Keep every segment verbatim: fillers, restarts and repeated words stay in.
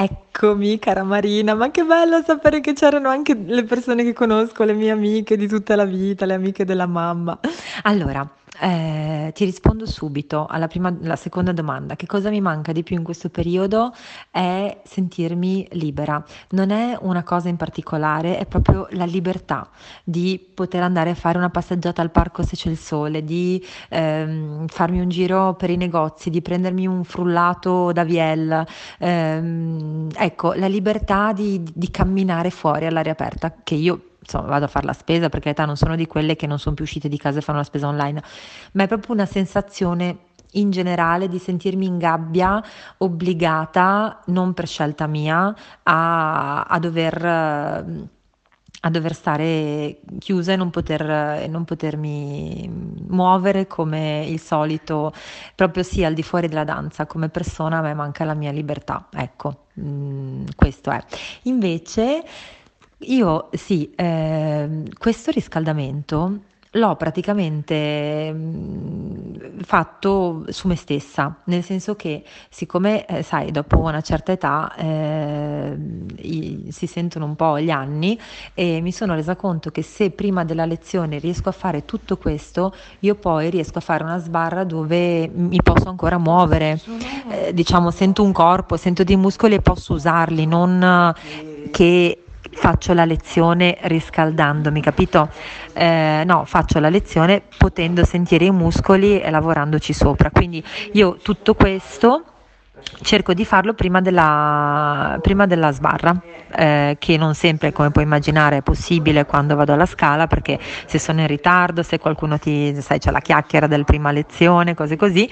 Eccomi, cara Marina, ma che bello sapere che c'erano anche le persone che conosco, le mie amiche di tutta la vita, le amiche della mamma. Allora, eh, ti rispondo subito alla prima, alla seconda domanda. Che cosa mi manca di più in questo periodo è sentirmi libera. Non è una cosa in particolare, è proprio la libertà di poter andare a fare una passeggiata al parco se c'è il sole, di ehm, farmi un giro per i negozi, di prendermi un frullato da Viel. Ehm, ecco, la libertà di, di camminare fuori all'aria aperta, che io insomma vado a fare la spesa, perché in realtà non sono di quelle che non sono più uscite di casa e fanno la spesa online, ma è proprio una sensazione in generale di sentirmi in gabbia, obbligata, non per scelta mia, a, a dover... eh, a dover stare chiusa e non poter, e non potermi muovere come il solito, proprio sì, al di fuori della danza, come persona a me manca la mia libertà, ecco, mm, questo è. Invece io sì, ehm, questo riscaldamento l'ho praticamente mm, fatto su me stessa, nel senso che siccome, eh, sai, dopo una certa età eh, i- si sentono un po' gli anni e mi sono resa conto che se prima della lezione riesco a fare tutto questo, io poi riesco a fare una sbarra dove mi posso ancora muovere, eh, diciamo, sento un corpo, sento dei muscoli e posso usarli, non eh, che faccio la lezione riscaldandomi, capito? Eh, no, faccio la lezione potendo sentire i muscoli e lavorandoci sopra. Quindi io tutto questo cerco di farlo prima della, prima della sbarra, eh, che non sempre, come puoi immaginare, è possibile quando vado alla scala, perché se sono in ritardo, se qualcuno ti, sai, c'è la chiacchiera del prima lezione, cose così,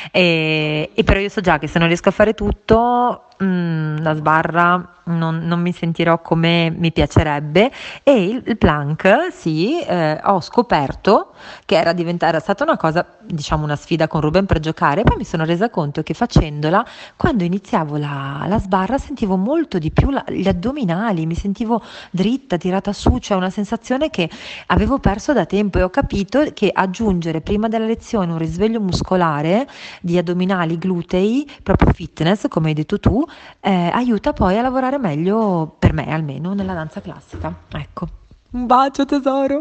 e, e però io so già che se non riesco a fare tutto, mm, la sbarra non, non mi sentirò come mi piacerebbe e il, il plank, sì, eh, ho scoperto che era diventata, era stata una cosa, diciamo una sfida con Ruben per giocare, poi mi sono resa conto che facendola, quando iniziavo la, la sbarra sentivo molto di più la- gli addominali, mi sentivo dritta, tirata su, cioè una sensazione che avevo perso da tempo e ho capito che aggiungere prima della lezione un risveglio muscolare di addominali, glutei, proprio fitness, come hai detto tu, eh, aiuta poi a lavorare meglio per me, almeno nella danza classica. Ecco. Un bacio tesoro.